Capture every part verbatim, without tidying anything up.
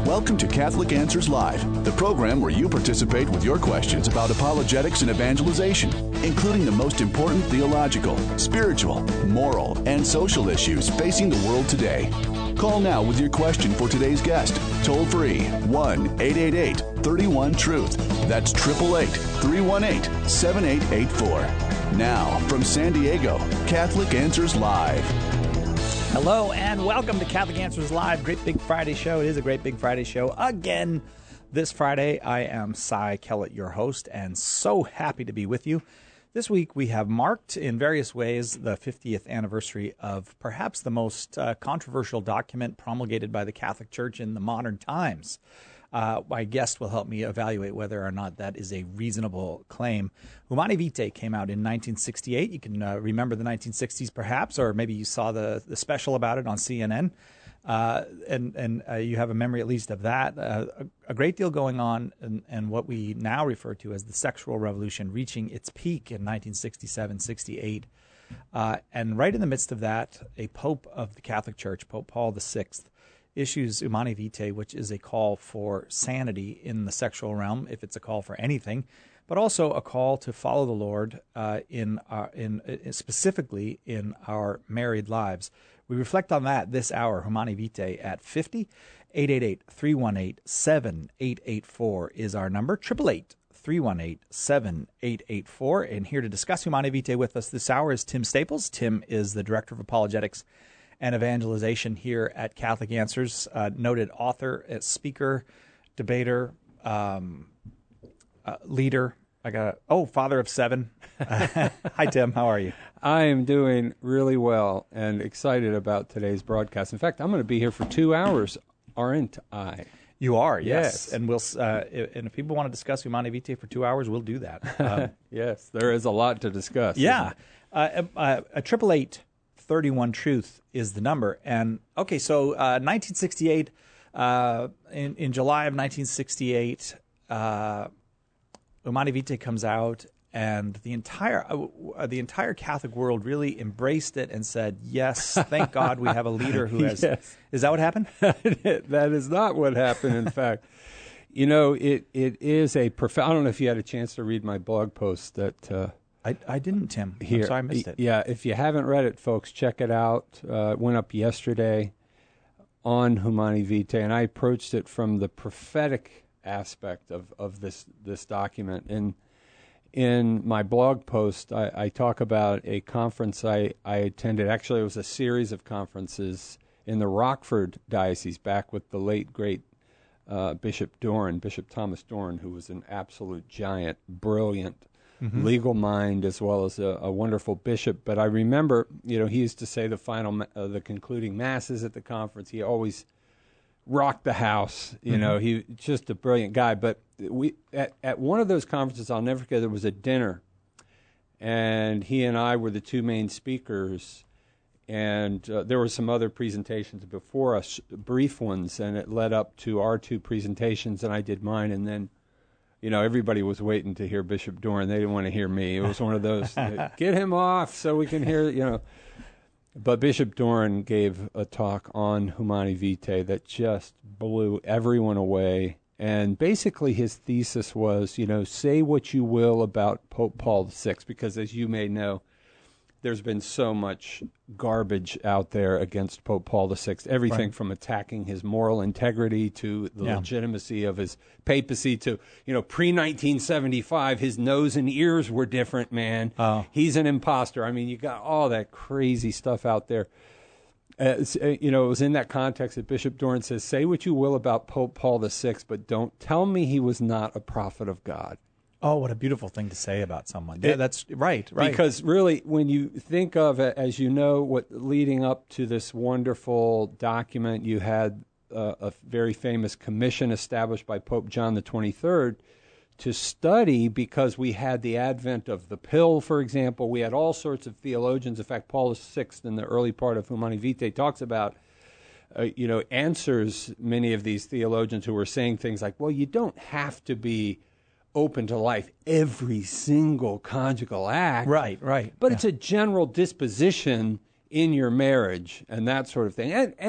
Welcome to Catholic Answers Live, the program where you participate with your questions about apologetics and evangelization, including the most important theological, spiritual, moral, and social issues facing the world today. Call now with your question for today's guest. Toll free one eight eight eight, three one, truth. That's eight eight eight, three one eight, seven eight eight four. Now, from San Diego, Catholic Answers Live. Hello and welcome to Catholic Answers Live. Great Big Friday show. It is a Great Big Friday show again this Friday. I am Cy Kellett, your host, and so happy to be with you. This week we have marked in various ways the fiftieth anniversary of perhaps the most uh, controversial document promulgated by the Catholic Church in the modern times. Uh, my guest will help me evaluate whether or not that is a reasonable claim. Humanae Vitae came out in nineteen sixty-eight. You can uh, remember the nineteen sixties perhaps, or maybe you saw the, the special about it on C N N. Uh, and and uh, you have a memory at least of that. Uh, a, a great deal going on in, in what we now refer to as the sexual revolution, reaching its peak in nineteen sixty-seven sixty-eight. Uh, and right in the midst of that, a pope of the Catholic Church, Pope Paul the Sixth, issues Humanae Vitae, which is a call for sanity in the sexual realm, if it's a call for anything, but also a call to follow the Lord uh, in, our, in uh, specifically in our married lives. We reflect on that this hour. Humanae Vitae at fifty, eight eight eight, three one eight, seven eight eight four is our number, eight eight eight, three one eight, seven eight eight four. And here to discuss Humanae Vitae with us this hour is Tim Staples. Tim is the Director of Apologetics and Evangelization here at Catholic Answers, uh, noted author, speaker, debater, um, uh, leader. I got a, oh, father of seven. Hi, Tim. How are you? I am doing really well and excited about today's broadcast. In fact, I'm going to be here for two hours, aren't I? You are, yes. Yes. And we'll uh, and if people want to discuss Humanae Vitae for two hours, we'll do that. Um, yes, there is a lot to discuss. Yeah, uh, uh, a triple eight. thirty-one Truth is the number. And okay, so uh, nineteen sixty-eight, uh, in, in July of nineteen sixty-eight, uh, Humanae Vitae comes out, and the entire uh, the entire Catholic world really embraced it and said, "Yes, thank God we have a leader who has." Yes. Is that what happened? That is not what happened. In fact, you know, it it is a profound. I don't know if you had a chance to read my blog post that. Uh, I, I didn't, Tim. Here. I'm sorry I missed it. Yeah, if you haven't read it, folks, check it out. Uh, it went up yesterday on Humanae Vitae, and I approached it from the prophetic aspect of, of this this document. And in my blog post, I, I talk about a conference I, I attended. Actually, it was a series of conferences in the Rockford Diocese back with the late, great uh, Bishop Doran, Bishop Thomas Doran, who was an absolute giant, brilliant, Mm-hmm. legal mind, as well as a, a wonderful bishop. But I remember, you know, he used to say the final, uh, the concluding masses at the conference. He always rocked the house. You mm-hmm. know, he just a brilliant guy. But we at, at one of those conferences, I'll never forget, there was a dinner, and he and I were the two main speakers. And uh, there were some other presentations before us, brief ones, and it led up to our two presentations, and I did mine, and then. You know, everybody was waiting to hear Bishop Doran. They didn't want to hear me. It was one of those, get him off so we can hear, you know. But Bishop Doran gave a talk on Humanae Vitae that just blew everyone away. And basically his thesis was, you know, say what you will about Pope Paul the Sixth, because as you may know, there's been so much garbage out there against Pope Paul the Sixth, everything right. from attacking his moral integrity to the yeah. legitimacy of his papacy to, you know, pre nineteen seventy-five, his nose and ears were different, man. Oh. He's an imposter. I mean, you got all that crazy stuff out there. Uh, you know, it was in that context that Bishop Doran says, say what you will about Pope Paul the Sixth, but don't tell me he was not a prophet of God. Oh, what a beautiful thing to say about someone. Yeah, that's right, right. Because really, when you think of it, as you know, what leading up to this wonderful document, you had uh, a very famous commission established by Pope John the twenty-third to study, because we had the advent of the pill, for example. We had all sorts of theologians. In fact, Paul the Sixth, in the early part of Humanae Vitae, talks about, uh, you know, answers many of these theologians who were saying things like, well, you don't have to be open to life every single conjugal act. Right, right. But yeah. it's a general disposition in your marriage and that sort of thing. And, and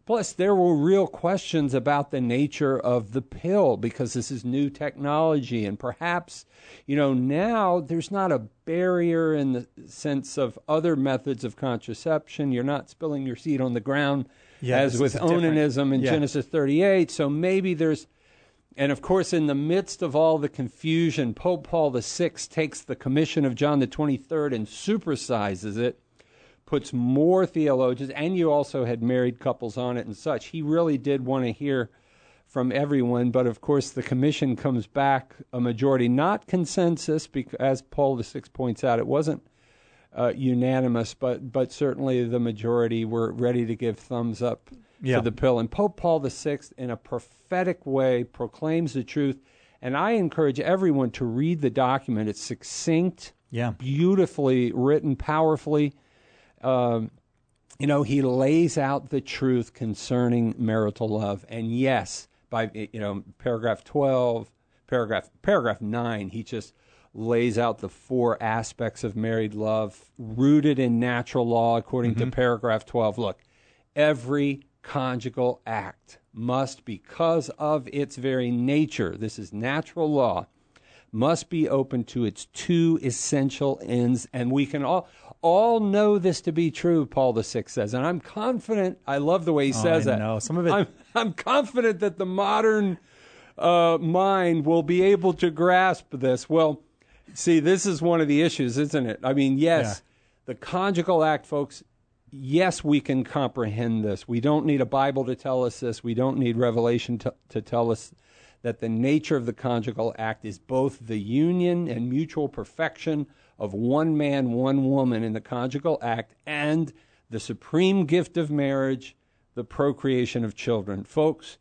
Plus, there were real questions about the nature of the pill because this is new technology. And perhaps, you know, now there's not a barrier in the sense of other methods of contraception. You're not spilling your seed on the ground yeah, as with onanism in yeah. Genesis thirty-eight. So maybe there's, and of course, in the midst of all the confusion, Pope Paul the Sixth takes the commission of John the twenty-third and supersizes it, puts more theologians, and you also had married couples on it and such. He really did want to hear from everyone, but of course the commission comes back a majority, not consensus, because as Paul the Sixth points out, it wasn't uh, unanimous, but but certainly the majority were ready to give thumbs up yeah. to the pill. And Pope Paul the Sixth, in a prophetic way, proclaims the truth. And I encourage everyone to read the document. It's succinct, yeah. beautifully written, powerfully. Um, you know, he lays out the truth concerning marital love. And yes, by, you know, paragraph twelve, paragraph paragraph nine, he just lays out the four aspects of married love rooted in natural law according mm-hmm. to paragraph twelve. Look, every conjugal act must, because of its very nature, this is natural law, must be open to its two essential ends. And we can all all know this to be true, Paul the Sixth says. And I'm confident, I love the way he oh, says I that. know. Some of it... I'm, I'm confident that the modern uh, mind will be able to grasp this. Well, see, this is one of the issues, isn't it? I mean, yes, yeah. the conjugal act, folks, yes, we can comprehend this. We don't need a Bible to tell us this. We don't need Revelation to, to tell us that the nature of the conjugal act is both the union and mutual perfection of one man, one woman in the conjugal act, and the supreme gift of marriage, the procreation of children. Folks,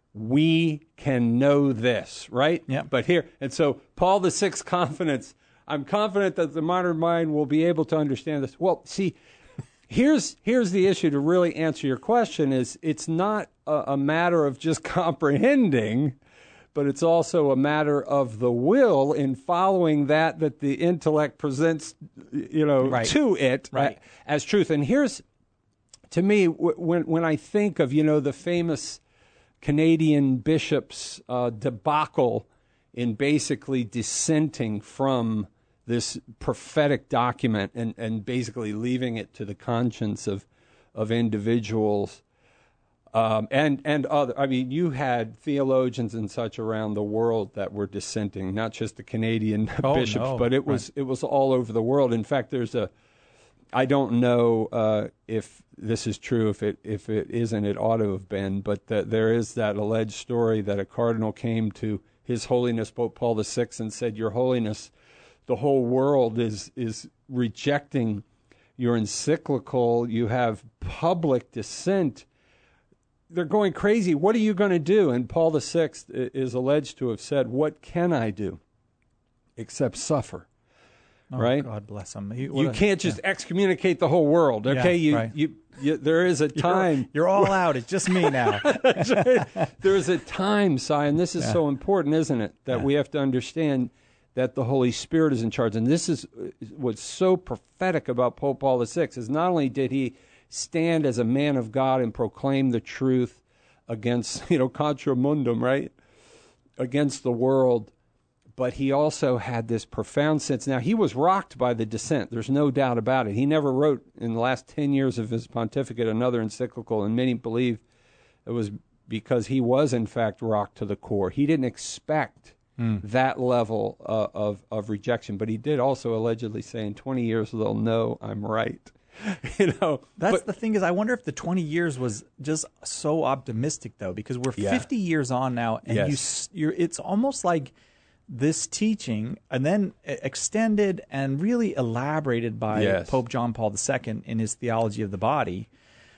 we can know this, right? Yeah. But here, and so Paul the Sixth's confidence, I'm confident that the modern mind will be able to understand this. Well, see, here's here's the issue to really answer your question is it's not a, a matter of just comprehending, but it's also a matter of the will in following that that the intellect presents, you know, right. to it right. as truth. And here's, to me, w- when when I think of, you know, the famous Canadian bishop's uh, debacle in basically dissenting from this prophetic document and, and basically leaving it to the conscience of of individuals. Um, and and other, I mean, you had theologians and such around the world that were dissenting, not just the Canadian oh, bishops, no. but it was right. it was all over the world. In fact, there's a, I don't know uh, if this is true. If it if it isn't, it ought to have been. But that there is that alleged story that a cardinal came to His Holiness Pope Paul the Sixth and said, "Your Holiness, the whole world is is rejecting your encyclical. You have public dissent. They're going crazy. What are you going to do?" And Paul the Sixth is alleged to have said, "What can I do except suffer?" Oh, right? God bless him. He, you a, can't just yeah. excommunicate the whole world. Okay, yeah, you, right. you, you, there is a time. You're, you're all out. It's just me now. There is a time, Si, and this is yeah. so important, isn't it? That yeah. we have to understand that the Holy Spirit is in charge. And this is what's so prophetic about Pope Paul the Sixth, is not only did he stand as a man of God and proclaim the truth against, you know, contra mundum, right? Against the world, but he also had this profound sense. Now, he was rocked by the dissent. There's no doubt about it. He never wrote, in the last ten years of his pontificate, another encyclical, and many believe it was because he was, in fact, rocked to the core. He didn't expect mm. that level uh, of, of rejection, but he did also allegedly say, in twenty years, they'll know I'm right. You know, that's but, the thing is, I wonder if the twenty years was just so optimistic, though, because we're yeah. fifty years on now, and yes. you, you're, it's almost like this teaching, and then extended and really elaborated by yes. Pope John Paul the Second in his Theology of the Body.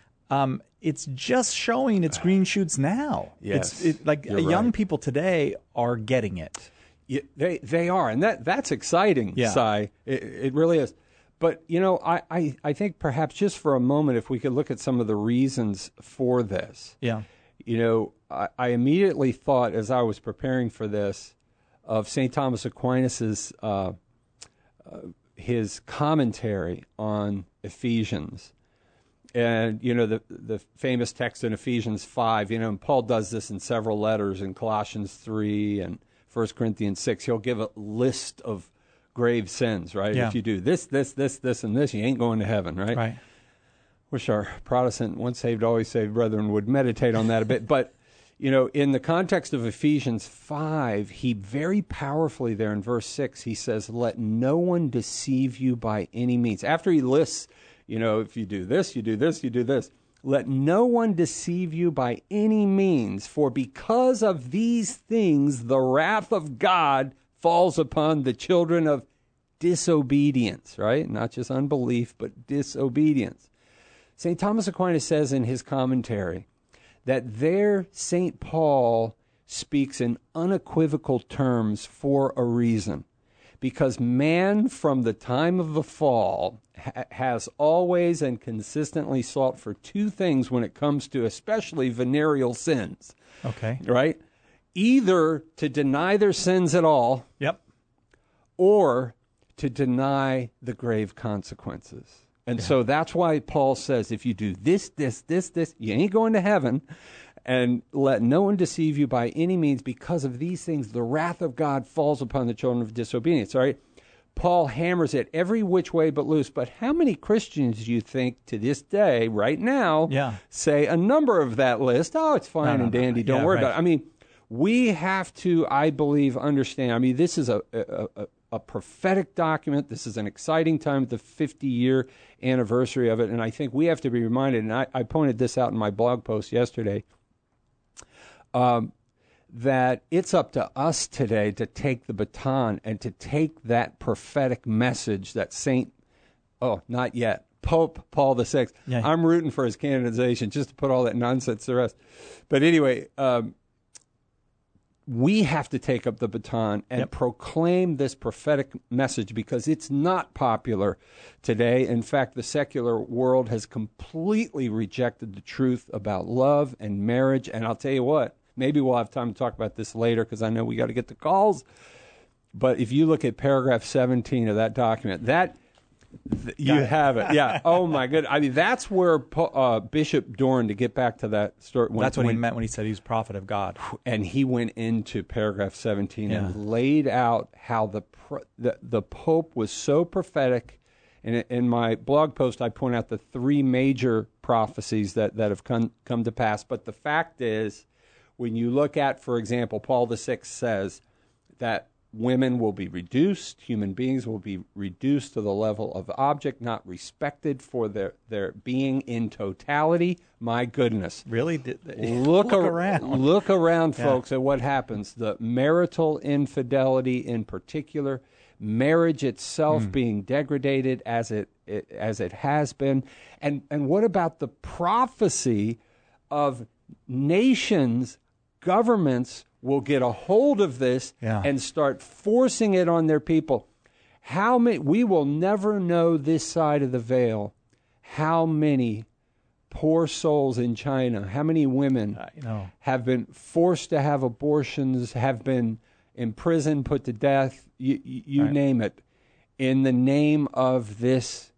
Um, it's just showing its green shoots now. Yes, it's it, like You're young right. people today are getting it. Yeah, they they are, and that that's exciting. Yeah. Si. It, it really is. But, you know, I, I, I think perhaps just for a moment, if we could look at some of the reasons for this. Yeah. You know, I, I immediately thought, as I was preparing for this, of Saint Thomas Aquinas's uh, uh, his commentary on Ephesians. And, you know, the the famous text in Ephesians five, you know, and Paul does this in several letters in Colossians three and First Corinthians six. He'll give a list of grave sins, right? Yeah. If you do this, this, this, this, and this, you ain't going to heaven, right? Right. Wish our Protestant, once saved, always saved brethren would meditate on that a bit. But, you know, in the context of Ephesians five, he very powerfully there in verse six, he says, let no one deceive you by any means. After he lists, you know, if you do this, you do this, you do this. Let no one deceive you by any means, for because of these things, the wrath of God falls upon the children of disobedience, right? Not just unbelief, but disobedience. Saint Thomas Aquinas says in his commentary that there Saint Paul speaks in unequivocal terms for a reason. Because man from the time of the fall ha- has always and consistently sought for two things when it comes to especially venereal sins. Okay. Right? Either to deny their sins at all, Yep. or to deny the grave consequences. And yeah. so that's why Paul says, if you do this, this, this, this, you ain't going to heaven. And let no one deceive you by any means. Because of these things, the wrath of God falls upon the children of disobedience. All right? Paul hammers it every which way but loose. But how many Christians do you think to this day, right now, yeah. say a number of that list? Oh, it's fine no, no, and dandy. no. Don't yeah, worry right. about it. I mean, we have to, I believe, understand. I mean, this is a, a, a, a prophetic document. This is an exciting time, the fifty-year anniversary of it. And I think we have to be reminded, and I, I pointed this out in my blog post yesterday, Um, that it's up to us today to take the baton and to take that prophetic message that Saint, oh, not yet, Pope Paul the Sixth. Yeah. I'm rooting for his canonization just to put all that nonsense to rest. But anyway, um, we have to take up the baton and yep. proclaim this prophetic message because it's not popular today. In fact, the secular world has completely rejected the truth about love and marriage. And I'll tell you what, maybe we'll have time to talk about this later because I know we got to get the calls. But if you look at paragraph seventeen of that document, that th- you have it. Yeah. Oh my goodness. I mean, that's where uh, Bishop Doran, to get back to that story. When, that's what when, he meant when he said he was a prophet of God. And he went into paragraph seventeen yeah. and laid out how the, pro- the the Pope was so prophetic. And in my blog post, I point out the three major prophecies that, that have come, come to pass. But the fact is, when you look at, for example, Paul the Sixth says that women will be reduced, human beings will be reduced to the level of object, not respected for their, their being in totality. My goodness. Really? Did, look, look ar- around. Look around, yeah. folks, at what happens. The marital infidelity in particular, marriage itself mm. being degraded as it, it as it has been. And, and what about the prophecy of nations, governments will get a hold of this yeah. and start forcing it on their people. How many? We will never know this side of the veil how many poor souls in China, how many women uh, you know. have been forced to have abortions, have been imprisoned, put to death, you, you right. name it, in the name of this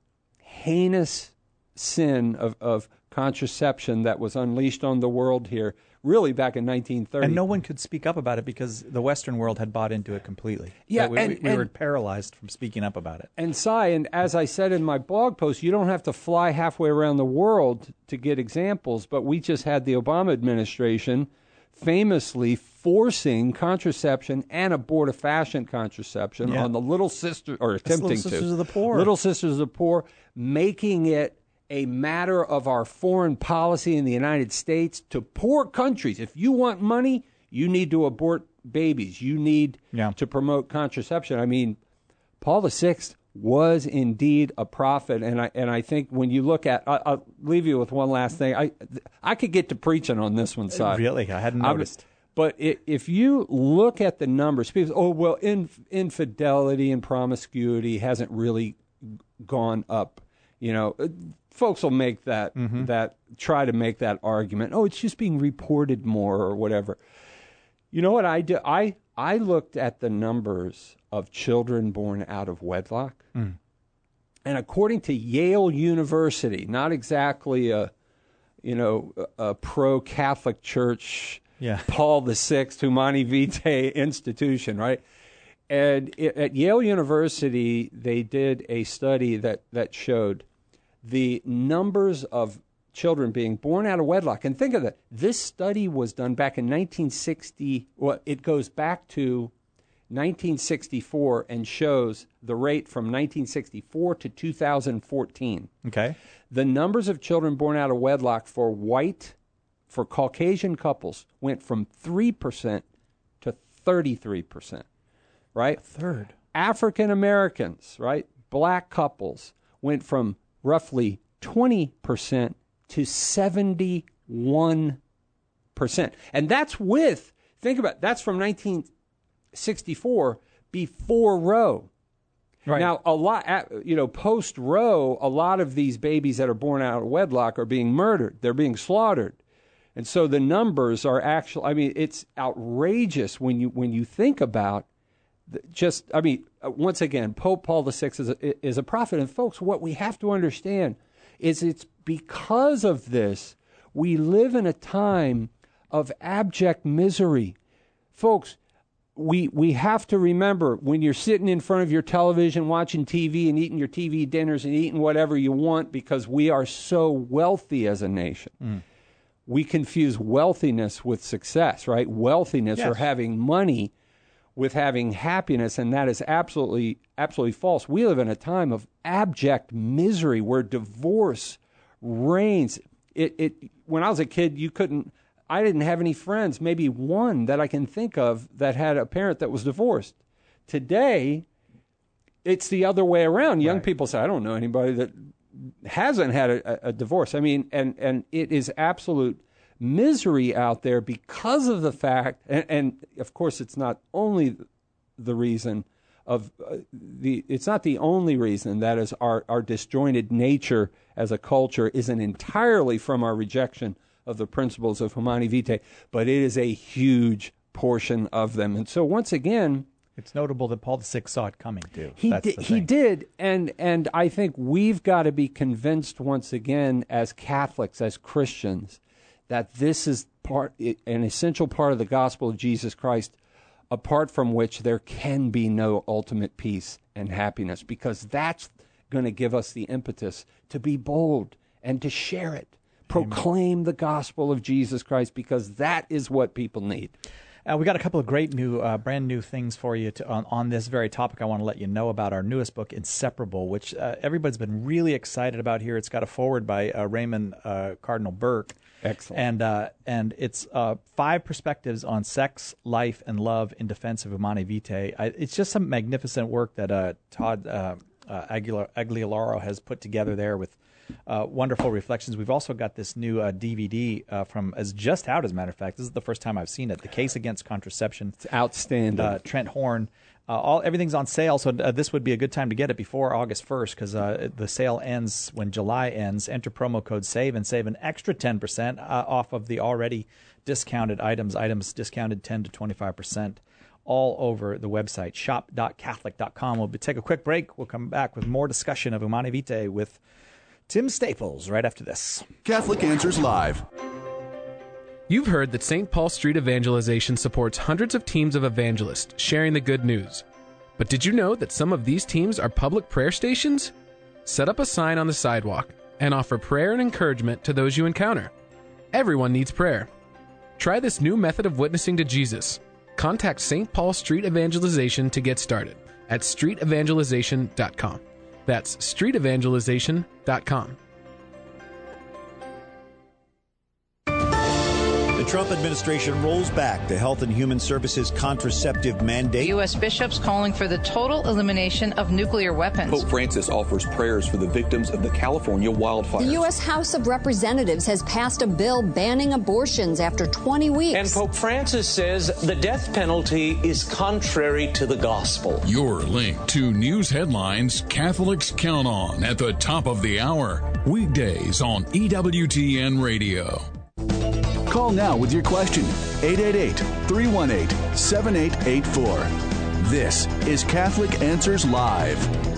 heinous sin of, of contraception that was unleashed on the world here, really back in nineteen thirty. And no one could speak up about it because the Western world had bought into it completely. Yeah, we, and, we, we and, were paralyzed from speaking up about it. And Cy, and as I said in my blog post, you don't have to fly halfway around the world to get examples, but we just had the Obama administration famously forcing contraception and abortifacient contraception yeah. on the Little Sisters, or attempting Little Sisters to. of the Poor. Little Sisters of the Poor, making it a matter of our foreign policy in the United States to poor countries. If you want money, you need to abort babies. You need yeah. to promote contraception. I mean, Paul the Sixth was indeed a prophet, and I and I think when you look at, I, I'll leave you with one last thing. I I could get to preaching on this one side. Really, I hadn't noticed. I, but it, if you look at the numbers, people say, oh well, inf- infidelity and promiscuity hasn't really gone up. You know, folks will make that mm-hmm. that try to make that argument. Oh, it's just being reported more or whatever. You know what I do? I I looked at the numbers of children born out of wedlock, mm. And according to Yale University, not exactly a, you know, a pro-Catholic Church, yeah. Paul the Sixth, Humani Vitae institution, right? And it, at Yale University, they did a study that, that showed the numbers of children being born out of wedlock. And think of that. This study was done back in nineteen sixty. Well, it goes back to nineteen sixty-four and shows the rate from nineteen sixty-four to two thousand fourteen. Okay. The numbers of children born out of wedlock for white, for Caucasian couples went from three percent to thirty-three percent, right? A third. African Americans, right, black couples went from roughly twenty percent to seventy-one percent. And that's with, think about it, that's from nineteen sixty-four, before Roe. Right. Now, a lot, you know, post Roe, a lot of these babies that are born out of wedlock are being murdered. They're being slaughtered, and so the numbers are actually. I mean, it's outrageous when you when you think about just. I mean, once again, Pope Paul the Sixth is a, is a prophet, and folks, what we have to understand is it's because of this we live in a time of abject misery, folks. We we have to remember when you're sitting in front of your television watching T V and eating your T V dinners and eating whatever you want because we are so wealthy as a nation. Mm. We confuse wealthiness with success, right? Wealthiness yes. or having money with having happiness, and that is absolutely absolutely false. We live in a time of abject misery where divorce reigns. It it when I was a kid, you couldn't I didn't have any friends, maybe one that I can think of that had a parent that was divorced. Today, it's the other way around. Young right. people say, I don't know anybody that hasn't had a, a divorce. I mean, and, and it is absolute misery out there because of the fact, and, and of course it's not only the reason of uh, the, it's not the only reason that is our, our disjointed nature as a culture isn't entirely from our rejection of the principles of Humani Vitae, but it is a huge portion of them. And so once again, it's notable that Paul the Sixth saw it coming too. He That's did, the he thing. did, and and I think we've got to be convinced once again as Catholics, as Christians, that this is part an essential part of the gospel of Jesus Christ, apart from which there can be no ultimate peace and happiness, because that's going to give us the impetus to be bold and to share it. Proclaim the gospel of Jesus Christ, because that is what people need. Uh, we got a couple of great new, uh, brand new things for you to, on, on this very topic. I want to let you know about our newest book, Inseparable, which uh, everybody's been really excited about here. It's got a foreword by uh, Raymond uh, Cardinal Burke. Excellent. And uh, and it's uh, five perspectives on sex, life, and love in defense of Humani Vitae. I, it's just some magnificent work that uh, Todd uh, uh, Aguilar, Aguilaro has put together there with Uh, wonderful reflections. We've also got this new uh, D V D uh, from, is just out, as a matter of fact. This is the first time I've seen it. The Case Against Contraception. It's outstanding. Uh, Trent Horn. Uh, all everything's on sale, so uh, this would be a good time to get it before August first, because uh, the sale ends when July ends. Enter promo code SAVE and save an extra ten percent uh, off of the already discounted items. Items discounted ten to twenty-five percent. All over the website, shop dot catholic dot com. We'll be, take a quick break. We'll come back with more discussion of Humani Vitae with Tim Staples right after this. Catholic Answers Live. You've heard that Saint Paul Street Evangelization supports hundreds of teams of evangelists sharing the good news. But did you know that some of these teams are public prayer stations? Set up a sign on the sidewalk and offer prayer and encouragement to those you encounter. Everyone needs prayer. Try this new method of witnessing to Jesus. Contact Saint Paul Street Evangelization to get started at street evangelization dot com. That's street evangelization dot com. The Trump administration rolls back the Health and Human Services contraceptive mandate. U S bishops calling for the total elimination of nuclear weapons. Pope Francis offers prayers for the victims of the California wildfires. The U S House of Representatives has passed a bill banning abortions after twenty weeks. And Pope Francis says the death penalty is contrary to the gospel. Your link to news headlines Catholics count on at the top of the hour. Weekdays on E W T N Radio. Call now with your question, eight eight eight, three one eight, seven eight eight four. This is Catholic Answers Live.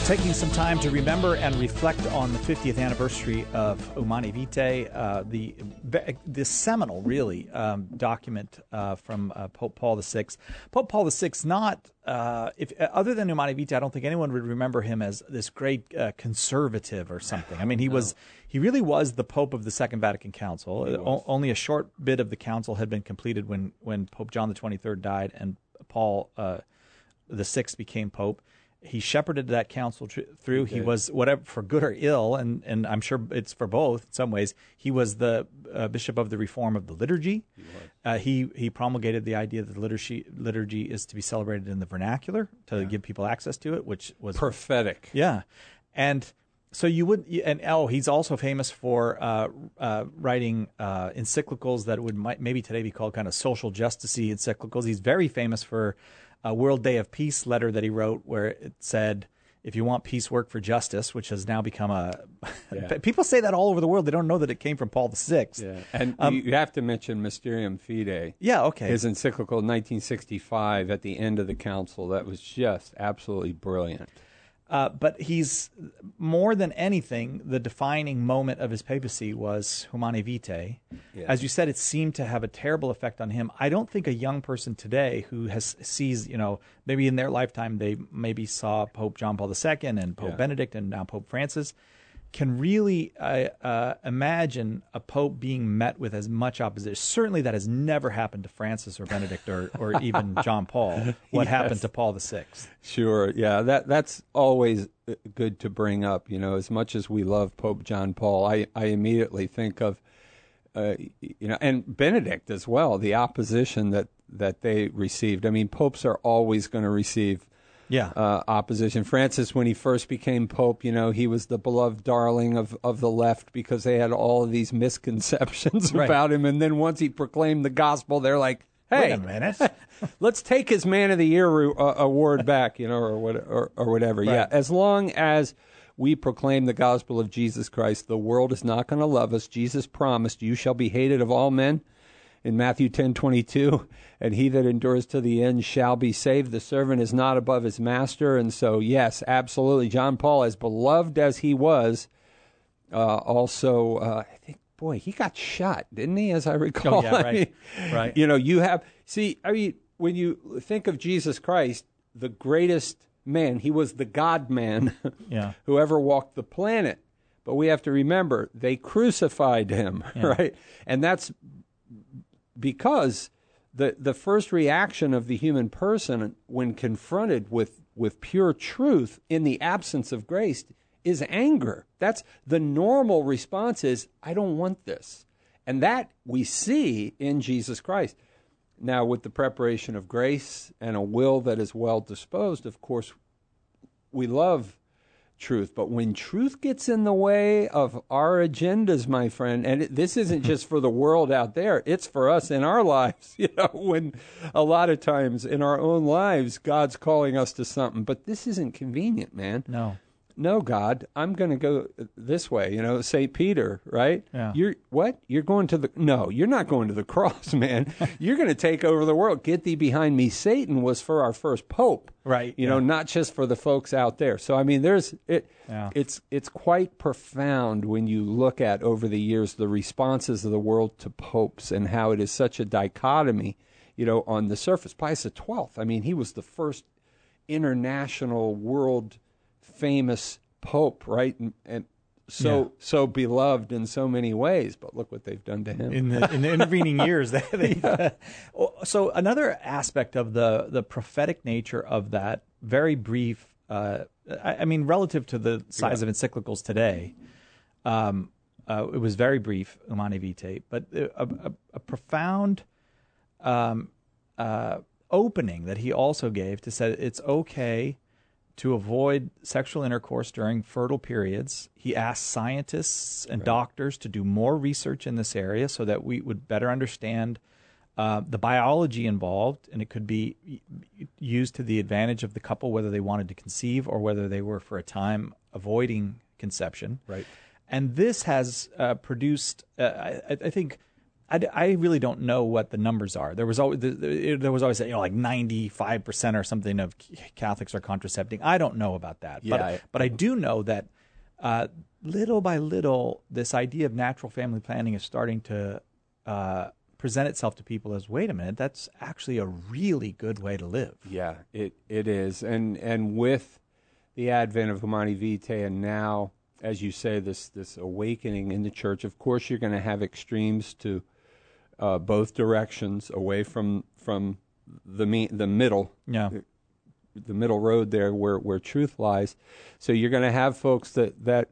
Taking some time to remember and reflect on the fiftieth anniversary of Humanae Vitae, uh, the the seminal, really, um, document uh, from uh, Pope Paul the Sixth. Pope Paul the Sixth, not uh, if other than Humanae Vitae, I don't think anyone would remember him as this great uh, conservative or something. I mean, he no. was he really was the Pope of the Second Vatican Council. O- only a short bit of the council had been completed when when Pope John the twenty-third died and Paul uh, the Sixth became Pope. He shepherded that council tr- through. He, he was, whatever, for good or ill, and, and I'm sure it's for both in some ways, he was the uh, bishop of the reform of the liturgy. He, uh, he he promulgated the idea that the liturgy, liturgy is to be celebrated in the vernacular to yeah. give people access to it, which was... prophetic. Yeah. And so you would... And oh, he's also famous for uh, uh, writing uh, encyclicals that would might, maybe today be called kind of social justice-y encyclicals. He's very famous for... a World Day of Peace letter that he wrote where it said, if you want peace, work for justice, which has now become a... Yeah. People say that all over the world. They don't know that it came from Paul the Sixth. Yeah. And um, you have to mention Mysterium Fidei. Yeah, okay. His encyclical in nineteen sixty-five at the end of the council. That was just absolutely brilliant. Uh, but he's, more than anything, the defining moment of his papacy was Humanae Vitae. Yeah. As you said, it seemed to have a terrible effect on him. I don't think a young person today who has sees, you know, maybe in their lifetime they maybe saw Pope John Paul the Second and Pope yeah. Benedict and now Pope Francis, can really uh, uh, imagine a pope being met with as much opposition. Certainly that has never happened to Francis or Benedict or, or even John Paul. What yes. happened to Paul the Sixth? Sure, yeah, that that's always good to bring up. You know, as much as we love Pope John Paul, I, I immediately think of, uh, you know, and Benedict as well, the opposition that, that they received. I mean, popes are always going to receive Yeah, uh, opposition. Francis, when he first became Pope, you know, he was the beloved darling of, of the left because they had all of these misconceptions right. about him. And then once he proclaimed the gospel, they're like, hey, wait a minute, let's take his Man of the Year uh, award back, you know, or what, or, or whatever. Right. Yeah, as long as we proclaim the gospel of Jesus Christ, the world is not going to love us. Jesus promised, you shall be hated of all men. In Matthew ten twenty-two, and he that endures to the end shall be saved. The servant is not above his master. And so, yes, absolutely. John Paul, as beloved as he was, uh, also, uh, I think, boy, he got shot, didn't he, as I recall? Oh, yeah, right. I mean, right. You know, you have, see, I mean, when you think of Jesus Christ, the greatest man, he was the God-man yeah. who ever walked the planet. But we have to remember, they crucified him, yeah. right? And that's because the the first reaction of the human person when confronted with, with pure truth in the absence of grace is anger. That's the normal response is, I don't want this. And that we see in Jesus Christ. Now, with the preparation of grace and a will that is well disposed, of course, we love truth. But when truth gets in the way of our agendas, my friend, and it, this isn't just for the world out there, it's for us in our lives, you know, when a lot of times in our own lives, God's calling us to something, but this isn't convenient, man. No. No, God, I'm going to go this way, you know, Saint Peter, right? Yeah. You're what? You're going to the, no, you're not going to the cross, man. You're going to take over the world. Get thee behind me. Satan was for our first pope. Right. You yeah. know, not just for the folks out there. So, I mean, there's, it. Yeah. it's, it's quite profound when you look at over the years the responses of the world to popes and how it is such a dichotomy, you know, on the surface. Pius the twelfth, I mean, he was the first international world famous pope, right? And, and so yeah. so beloved in so many ways, but look what they've done to him. In the, in the intervening years. They, they, yeah. uh, so another aspect of the, the prophetic nature of that very brief, uh, I, I mean, relative to the size yeah. of encyclicals today, um, uh, it was very brief, Humanae Vitae, but a, a, a profound um, uh, opening that he also gave to say it's okay to avoid sexual intercourse during fertile periods. He asked scientists and right. doctors to do more research in this area so that we would better understand uh, the biology involved, and it could be used to the advantage of the couple, whether they wanted to conceive or whether they were for a time avoiding conception. Right. And this has uh, produced, uh, I, I think, I, I really don't know what the numbers are. There was always there was always you know like ninety-five percent or something of Catholics are contracepting. I don't know about that. Yeah, but I, but I do know that uh, little by little, this idea of natural family planning is starting to uh, present itself to people as, wait a minute, that's actually a really good way to live. Yeah, it it is. And and with the advent of Humanae Vitae, and now, as you say, this this awakening in the church, of course you're going to have extremes to uh, both directions, away from from the me, the middle, yeah. the, the middle road there where, where truth lies. So you're going to have folks that, that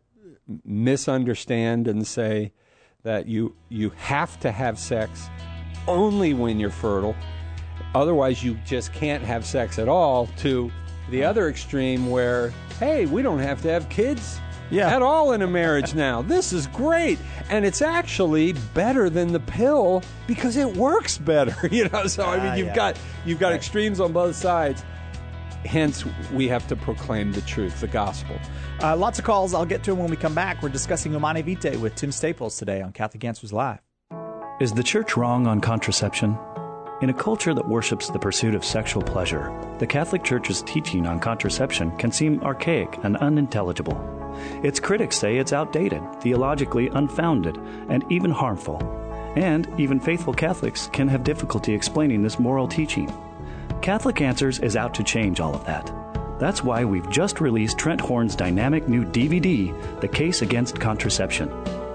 misunderstand and say that you you have to have sex only when you're fertile, otherwise you just can't have sex at all, to the other extreme where, hey, we don't have to have kids yeah. at all in a marriage now. This is great. And it's actually better than the pill because it works better. You know, so I mean uh, you've yeah. got you've got right. extremes on both sides. Hence, we have to proclaim the truth, the gospel. Uh, lots of calls. I'll get to them when we come back. We're discussing Humanae Vitae with Tim Staples today on Catholic Answers Live. Is the church wrong on contraception? In a culture that worships the pursuit of sexual pleasure, the Catholic Church's teaching on contraception can seem archaic and unintelligible. Its critics say it's outdated, theologically unfounded, and even harmful. And even faithful Catholics can have difficulty explaining this moral teaching. Catholic Answers is out to change all of that. That's why we've just released Trent Horn's dynamic new D V D, The Case Against Contraception.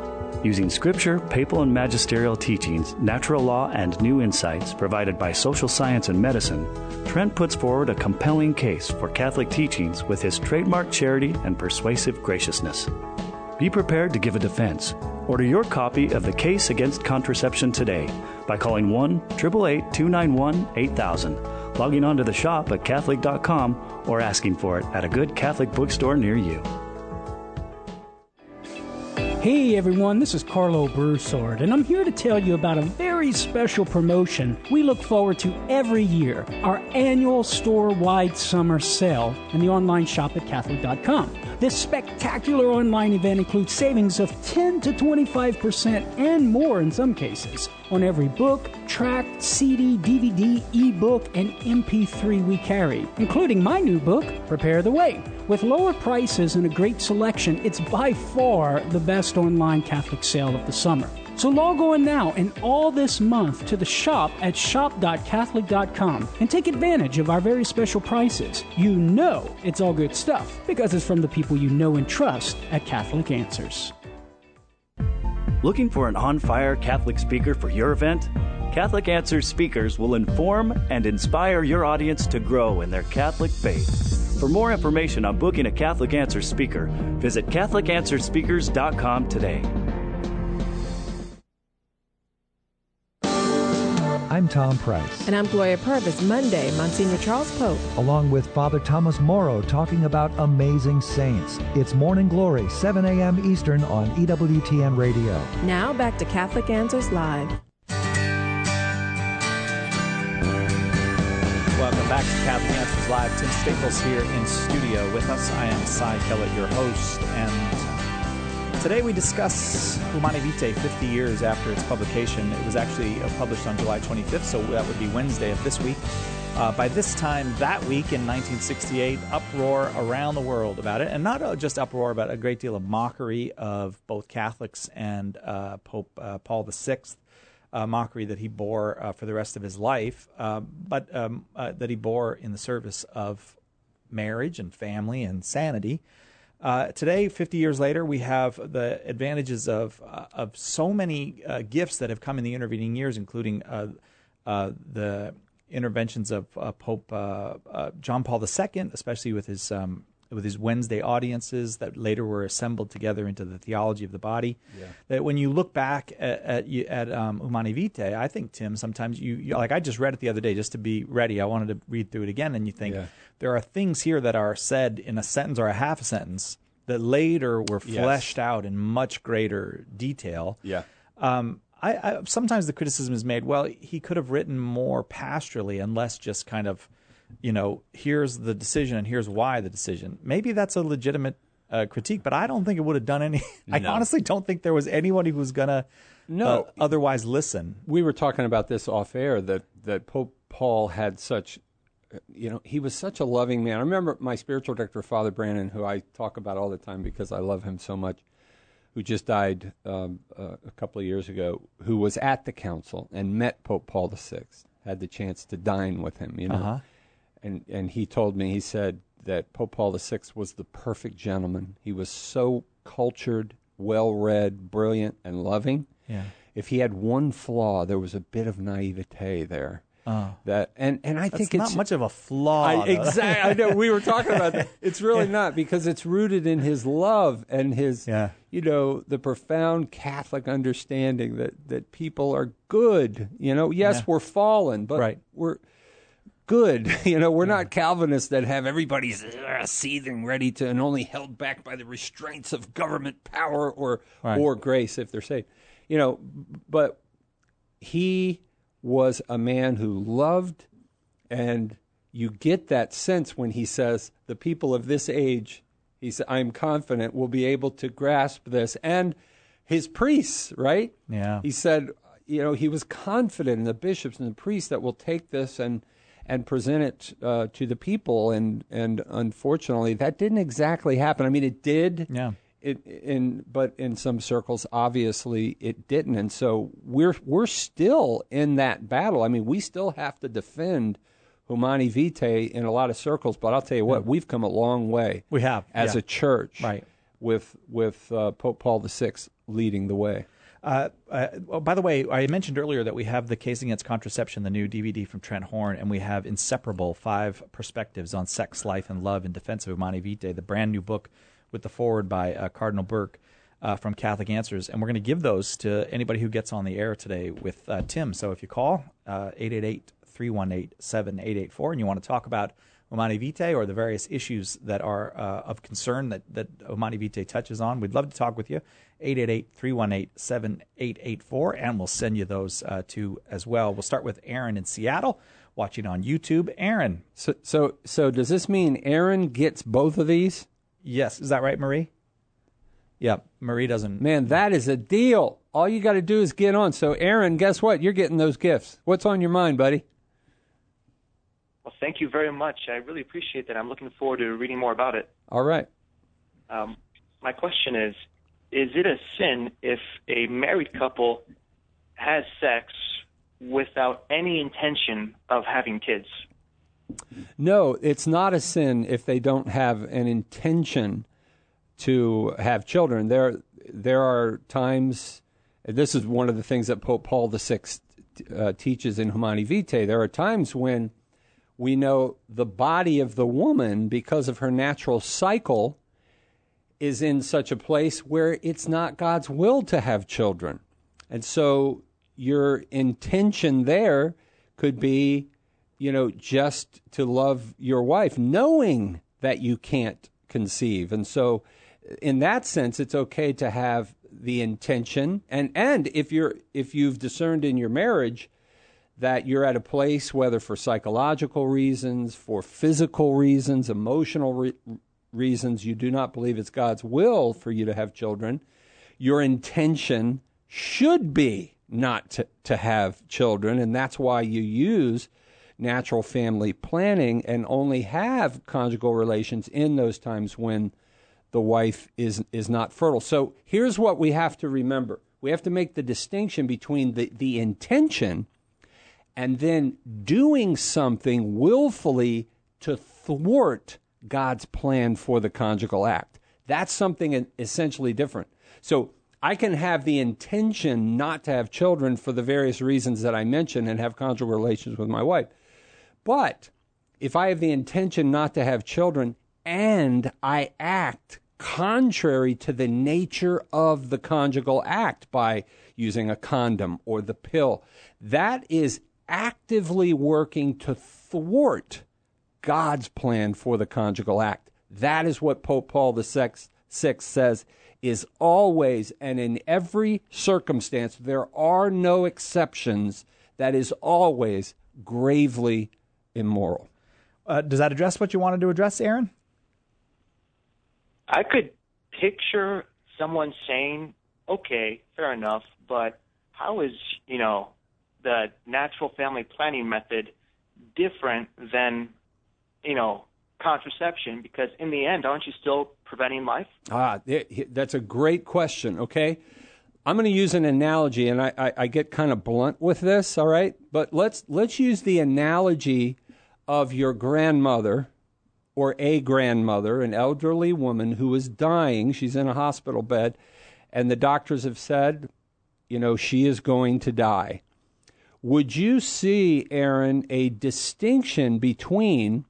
Using scripture, papal and magisterial teachings, natural law, and new insights provided by social science and medicine, Trent puts forward a compelling case for Catholic teachings with his trademark charity and persuasive graciousness. Be prepared to give a defense. Order your copy of The Case Against Contraception today by calling one eight eight eight, two nine one, eight thousand, logging on to the shop at Catholic dot com, or asking for it at a good Catholic bookstore near you. Hey everyone, this is Carlo Broussard, and I'm here to tell you about a very special promotion we look forward to every year, our annual store-wide summer sale and the online shop at Catholic dot com. This spectacular online event includes savings of ten to twenty-five percent and more in some cases on every book, tract, C D, D V D, ebook, and M P three we carry, including my new book, Prepare the Way. With lower prices and a great selection, it's by far the best online Catholic sale of the summer. So log on now and all this month to the shop at shop dot Catholic dot com and take advantage of our very special prices. You know it's all good stuff because it's from the people you know and trust at Catholic Answers. Looking for an on-fire Catholic speaker for your event? Catholic Answers speakers will inform and inspire your audience to grow in their Catholic faith. For more information on booking a Catholic Answers speaker, visit Catholic Answers Speakers dot com today. I'm Tom Price. And I'm Gloria Purvis. Monday, Monsignor Charles Pope. Along with Father Thomas Morrow, talking about amazing saints. It's Morning Glory, seven a.m. Eastern on E W T N Radio. Now back to Catholic Answers Live. Welcome back to Catholic Answers Live. Tim Staples here in studio with us. I am Cy Kellett, your host, and today we discuss Humanae Vitae fifty years after its publication. It was actually published on July twenty-fifth, so that would be Wednesday of this week. Uh, by this time that week in nineteen sixty-eight, uproar around the world about it, and not just uproar, but a great deal of mockery of both Catholics and uh, Pope uh, Paul the Sixth. Uh, mockery that he bore uh, for the rest of his life, uh, but um, uh, that he bore in the service of marriage and family and sanity. Uh, today, fifty years later, we have the advantages of uh, of so many uh, gifts that have come in the intervening years, including uh, uh, the interventions of uh, Pope uh, uh, John Paul the Second, especially with his um, with his Wednesday audiences that later were assembled together into the theology of the body. Yeah. That when you look back at at, at um, Humanae Vitae, I think, Tim, sometimes you, you like I just read it the other day just to be ready. I wanted to read through it again, and you think yeah. there are things here that are said in a sentence or a half a sentence that later were fleshed yes. out in much greater detail. Yeah. Um, I, I sometimes the criticism is made, well, he could have written more pastorally and less just kind of, you know, here's the decision and here's why the decision. Maybe that's a legitimate uh, critique, but I don't think it would have done any. No. I honestly don't think there was anyone who was going to no. uh, otherwise listen. We were talking about this off air, that, that Pope Paul had such, you know, he was such a loving man. I remember my spiritual director, Father Brandon, who I talk about all the time because I love him so much, who just died um, uh, a couple of years ago, who was at the council and met Pope Paul the Sixth, had the chance to dine with him, you know. Uh-huh. And and he told me, he said that Pope Paul the Sixth was the perfect gentleman. He was so cultured, well-read, brilliant, and loving. Yeah. If he had one flaw, there was a bit of naivete there. Oh. That and, and I That's think not it's much of a flaw. I, exactly. I know we were talking about that. It's really yeah. not, because it's rooted in his love and his, yeah. you know, the profound Catholic understanding that, that people are good. You know, yes, yeah. we're fallen, but right. we're good. You know, we're not Calvinists that have everybody's uh, seething ready to and only held back by the restraints of government power or right. or grace if they're saved. You know, but he was a man who loved, and you get that sense when he says the people of this age, he said, I'm confident will be able to grasp this. And his priests, right? Yeah. He said, you know, he was confident in the bishops and the priests that will take this and and present it uh, to the people. And, and unfortunately, that didn't exactly happen. I mean, it did. Yeah. It in but in some circles, obviously, it didn't. And so we're we're still in that battle. I mean, we still have to defend Humani Vitae in a lot of circles. But I'll tell you what, yeah. we've come a long way. We have as yeah. a church, right? With with uh, Pope Paul the Sixth leading the way. Uh, uh, well, by the way, I mentioned earlier that we have the Case Against Contraception, the new D V D from Trent Horn, and we have Inseparable, Five Perspectives on Sex, Life, and Love in Defense of Humani Vitae, the brand new book with the foreword by uh, Cardinal Burke uh, from Catholic Answers. And we're going to give those to anybody who gets on the air today with uh, Tim. So if you call uh, eight eight eight, three one eight, seven eight eight four and you want to talk about Humani Vitae or the various issues that are uh, of concern that, that Humani Vitae touches on, we'd love to talk with you. eight eight eight, three one eight, seven eight eight four, and we'll send you those uh, too as well. We'll start with Aaron in Seattle, watching on YouTube. Aaron. So, so, so does this mean Aaron gets both of these? Yes. Is that right, Marie? Yeah, Marie doesn't. Man, that is a deal. All you got to do is get on. So, Aaron, guess what? You're getting those gifts. What's on your mind, buddy? Well, thank you very much. I really appreciate that. I'm looking forward to reading more about it. All right. Um, my question is, is it a sin if a married couple has sex without any intention of having kids? No, it's not a sin if they don't have an intention to have children. There, there are times, this is one of the things that Pope Paul the Sixth uh, teaches in Humani Vitae, there are times when we know the body of the woman, because of her natural cycle, is in such a place where it's not God's will to have children. And so your intention there could be, you know, just to love your wife, knowing that you can't conceive. And so in that sense, it's okay to have the intention. And, and if you're, if you've discerned in your marriage that you're at a place, whether for psychological reasons, for physical reasons, emotional re- reasons, you do not believe it's God's will for you to have children, your intention should be not to, to have children. And that's why you use natural family planning and only have conjugal relations in those times when the wife is is not fertile. So here's what we have to remember. We have to make the distinction between the, the intention and then doing something willfully to thwart God's plan for the conjugal act. That's something essentially different. So I can have the intention not to have children for the various reasons that I mentioned and have conjugal relations with my wife. But if I have the intention not to have children and I act contrary to the nature of the conjugal act by using a condom or the pill, that is actively working to thwart God's plan for the conjugal act. That is what Pope Paul the Sixth says is always and in every circumstance, there are no exceptions, that is always gravely immoral. Uh, does that address what you wanted to address, Aaron? I could picture someone saying, okay, fair enough, but how is, you know, the natural family planning method different than, you know, contraception? Because in the end, aren't you still preventing life? Ah, that's a great question, okay? I'm going to use an analogy, and I, I, I get kind of blunt with this, all right? But let's let's use the analogy of your grandmother or a grandmother, an elderly woman who is dying. She's in a hospital bed, and the doctors have said, you know, she is going to die. Would you see, Aaron, a distinction between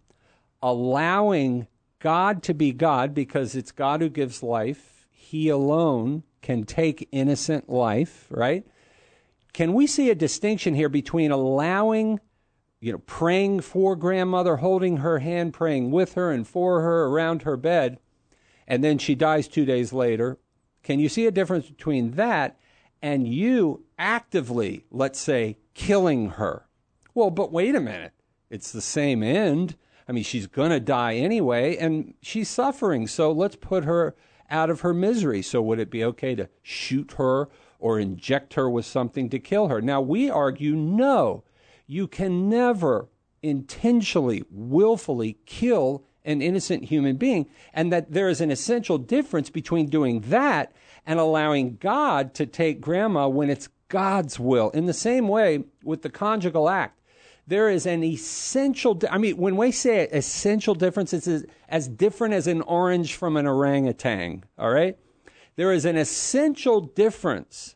allowing God to be God, because it's God who gives life, He alone can take innocent life, right? Can we see a distinction here between allowing, you know, praying for grandmother, holding her hand, praying with her and for her around her bed, and then she dies two days later? Can you see a difference between that and you actively, let's say, killing her? Well, but wait a minute. It's the same end. I mean, she's going to die anyway, and she's suffering, so let's put her out of her misery. So would it be okay to shoot her or inject her with something to kill her? Now, we argue no. You can never intentionally, willfully kill an innocent human being, and that there is an essential difference between doing that and allowing God to take grandma when it's God's will. In the same way with the conjugal act, there is an essential, di- I mean, when we say essential difference, it's as, as different as an orange from an orangutan, all right? There is an essential difference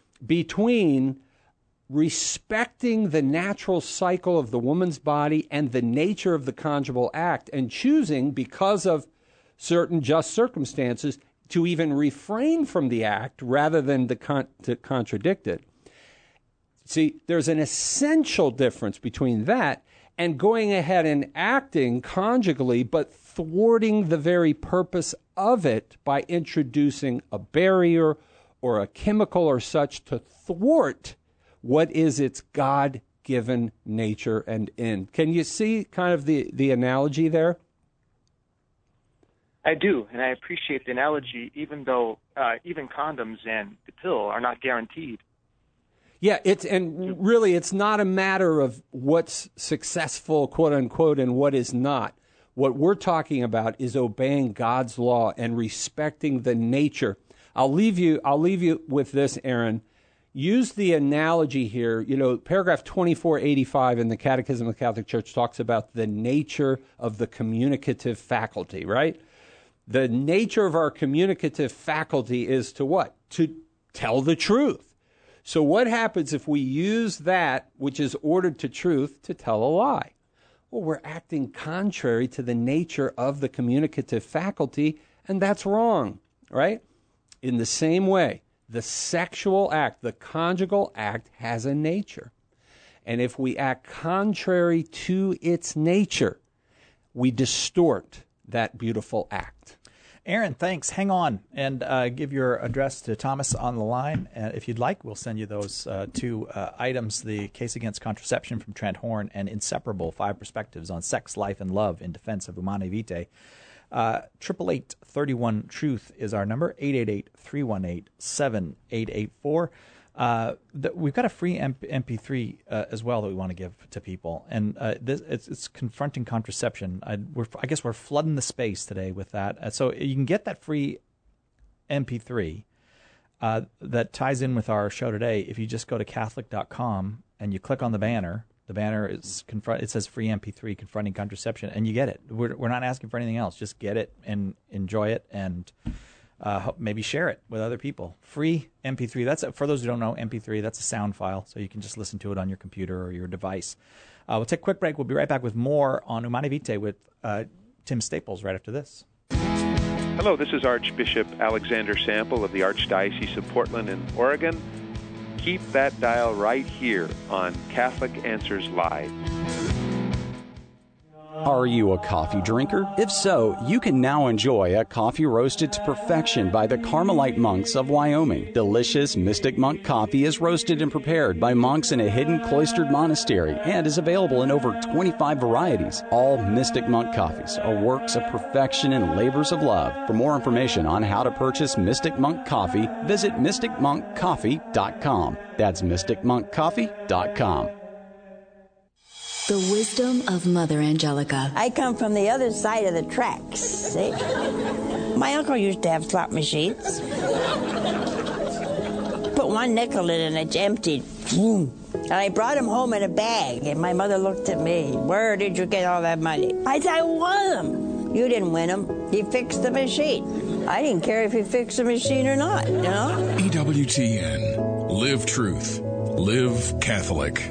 between respecting the natural cycle of the woman's body and the nature of the conjugal act and choosing, because of certain just circumstances, to even refrain from the act rather than to, con- to contradict it. See, there's an essential difference between that and going ahead and acting conjugally, but thwarting the very purpose of it by introducing a barrier or a chemical or such to thwart what is its God-given nature and end. Can you see kind of the, the analogy there? I do, and I appreciate the analogy, even though uh, even condoms and the pill are not guaranteed. Yeah, it's and really it's not a matter of what's successful, quote unquote, and what is not. What we're talking about is obeying God's law and respecting the nature. I'll leave you I'll leave you with this, Aaron. Use the analogy here. You know, paragraph twenty-four eighty-five in the Catechism of the Catholic Church talks about the nature of the communicative faculty, right? The nature of our communicative faculty is to what? To tell the truth. So what happens if we use that, which is ordered to truth, to tell a lie? Well, we're acting contrary to the nature of the communicative faculty, and that's wrong, right? In the same way, the sexual act, the conjugal act, has a nature. And if we act contrary to its nature, we distort that beautiful act. Aaron, thanks. Hang on and uh, give your address to Thomas on the line. Uh, if you'd like, we'll send you those uh, two uh, items, the Case Against Contraception from Trent Horn and Inseparable, Five Perspectives on Sex, Life, and Love in Defense of Humanae Vitae. Triple eight thirty-one truth is our number, eight eight eight, three one eight, seven eight eight four. Uh, the, we've got a free M P three uh, as well that we want to give to people, and uh, this, it's, it's confronting contraception. I, we're, I guess we're flooding the space today with that, uh, so you can get that free M P three uh, that ties in with our show today. If you just go to Catholic dot com and you click on the banner, the banner is confront. It says free M P three confronting contraception, and you get it. We're we're not asking for anything else. Just get it and enjoy it, and Uh, maybe share it with other people. Free M P three. That's a, for those who don't know, M P three, that's a sound file, so you can just listen to it on your computer or your device. Uh, we'll take a quick break. We'll be right back with more on Humanae Vitae with uh, Tim Staples right after this. Hello, this is Archbishop Alexander Sample of the Archdiocese of Portland in Oregon. Keep that dial right here on Catholic Answers Live. Are you a coffee drinker? If so, you can now enjoy a coffee roasted to perfection by the Carmelite monks of Wyoming. Delicious Mystic Monk coffee is roasted and prepared by monks in a hidden cloistered monastery and is available in over twenty-five varieties. All Mystic Monk coffees are works of perfection and labors of love. For more information on how to purchase Mystic Monk coffee, visit mystic monk coffee dot com. That's mystic monk coffee dot com. The wisdom of Mother Angelica. I come from the other side of the tracks, see? My uncle used to have slot machines. Put one nickel in and it's emptied. And I brought him home in a bag, and my mother looked at me. Where did you get all that money? I said, I won them. You didn't win them. He fixed the machine. I didn't care if he fixed the machine or not, you know? E W T N. Live truth. Live Catholic.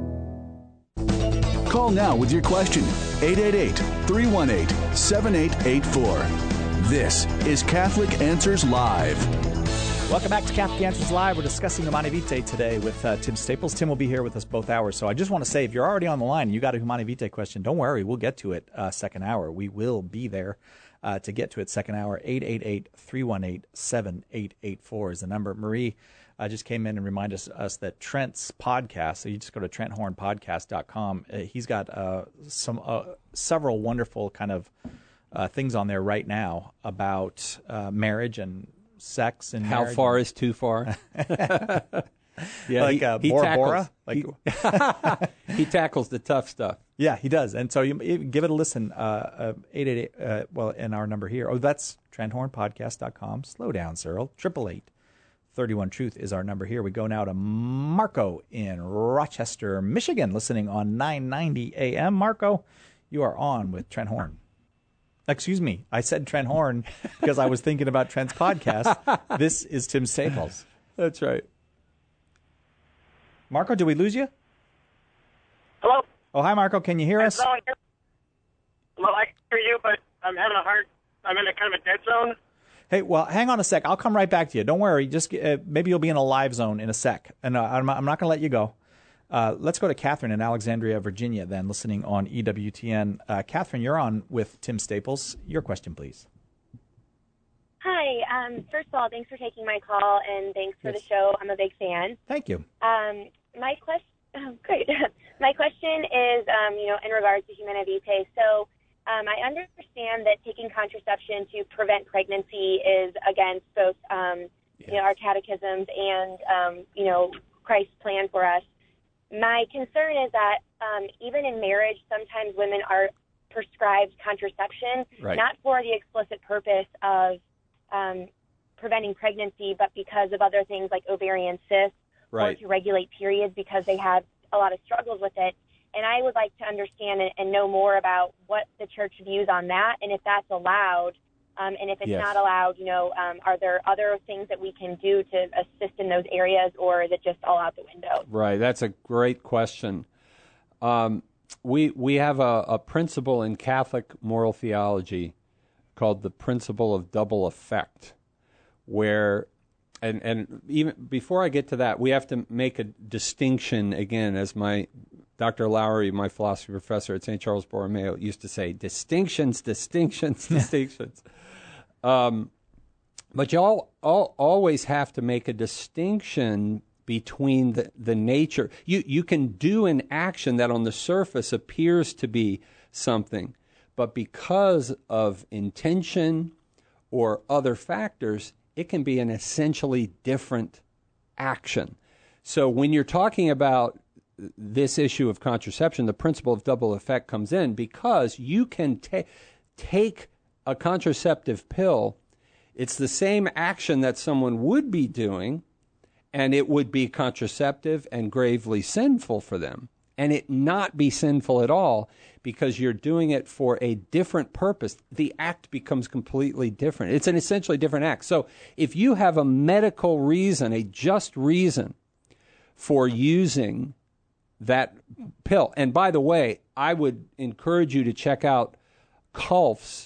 Call now with your question, eight eight eight, three one eight, seven eight eight four. This is Catholic Answers Live. Welcome back to Catholic Answers Live. We're discussing Humanae Vitae today with uh, Tim Staples. Tim will be here with us both hours. So I just want to say, if you're already on the line and you got a Humanae Vitae question, don't worry. We'll get to it uh, second hour. We will be there uh, to get to it second hour. eight eight eight, three one eight, seven eight eight four is the number. Marie uh, just came in and reminded us, us that Trent's podcast, so you just go to trent horn podcast dot com. Uh, he's got uh, some uh, several wonderful kind of uh, things on there right now about uh, marriage and sex and how marriage. Far is too far? Yeah, like he, uh, he Bora tackles, Bora. Like he, he tackles the tough stuff. Yeah, he does. And so you, you give it a listen. Uh, uh, eight eight eight. Uh, well, in our number here. Oh, that's trent horn podcast dot com. Slow down, Cyril. Triple eight. thirty-one Truth is our number here. We go now to Marco in Rochester, Michigan, listening on nine ninety A M. Marco, you are on with Trent Horn. Excuse me, I said Trent Horn because I was thinking about Trent's podcast. This is Tim Staples. That's right. Marco, did we lose you? Hello? Oh, hi, Marco. Can you hear us? Hello, well, I can hear you, but I'm having a hard, I'm in a kind of a dead zone. Hey, well, hang on a sec. I'll come right back to you. Don't worry. Just uh, maybe you'll be in a live zone in a sec, and uh, I'm, I'm not going to let you go. Uh, let's go to Catherine in Alexandria, Virginia, then, listening on E W T N. Uh, Catherine, you're on with Tim Staples. Your question, please. Hi. Um, first of all, thanks for taking my call, and thanks for yes. the show. I'm a big fan. Thank you. Um, my question, oh, great. My question is, um, you know, in regards to Humanae Vitae. So, um, I understand that taking contraception to prevent pregnancy is against both, um, yeah. you know, our catechisms and, um, you know, Christ's plan for us. My concern is that um, even in marriage, sometimes women are prescribed contraception, right. not for the explicit purpose of um, preventing pregnancy, but because of other things like ovarian cysts, right. or to regulate periods because they have a lot of struggles with it. And I would like to understand and, and know more about what the church views on that, and if that's allowed. Um, and if it's yes. not allowed, you know, um, are there other things that we can do to assist in those areas, or is it just all out the window? Right. That's a great question. Um, we we have a, a principle in Catholic moral theology called the principle of double effect, where, and, and even before I get to that, we have to make a distinction, again, as my Doctor Lowry, my philosophy professor at Saint Charles Borromeo, used to say, distinctions, distinctions, distinctions. Um, but you all, all always have to make a distinction between the, the nature. You, you can do an action that on the surface appears to be something, but because of intention or other factors, it can be an essentially different action. So when you're talking about this issue of contraception, the principle of double effect comes in because you can ta- take a contraceptive pill. It's the same action that someone would be doing, and it would be contraceptive and gravely sinful for them, and it not be sinful at all because you're doing it for a different purpose. The act becomes completely different. It's an essentially different act. So if you have a medical reason, a just reason for using that pill. And by the way, I would encourage you to check out C U L F's